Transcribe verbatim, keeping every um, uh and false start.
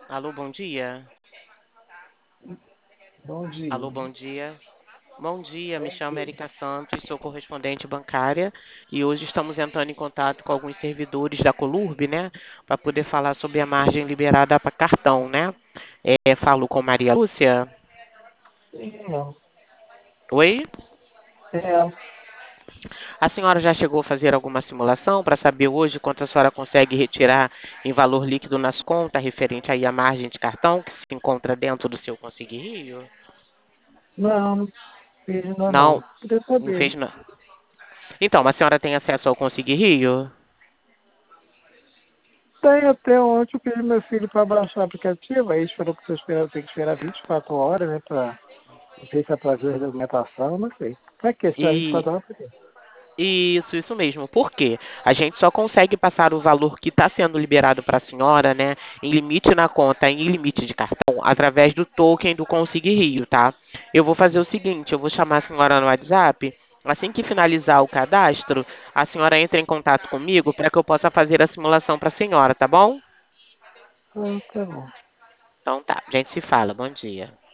Alô, bom dia. Bom Alô, dia. bom dia. Bom dia, me Bom chamo dia. Erika Santos, sou correspondente bancária e hoje estamos entrando em contato com alguns servidores da Colurb, né, para poder falar sobre a margem liberada para cartão, né? É, falo com Maria Lúcia. É, Oi? é, A senhora já chegou a fazer alguma simulação para saber hoje quanto a senhora consegue retirar em valor líquido nas contas referente aí à margem de cartão que se encontra dentro do seu Consigne Rio? não, não fiz ainda Não, não. Queria não saber. fez não. Então, mas a senhora tem acesso ao Consigne Rio? Tem até ontem eu pedi meu filho para baixar o aplicativo, aí eles falaram que eu esperar, tem que esperar vinte e quatro horas, né, para não sei se é para ver a documentação, não sei. Pra que esperar vinte e E quatro horas por quê? isso, isso mesmo. Por quê? A gente só consegue passar o valor que está sendo liberado para a senhora, né, em limite na conta, em limite de cartão, através do token do Consigne Rio, tá? Eu vou fazer o seguinte, eu vou chamar a senhora no WhatsApp. Assim que finalizar o cadastro, a senhora entra em contato comigo para que eu possa fazer a simulação para a senhora, tá bom? Ah, tá bom. Então tá, a gente se fala. Bom dia.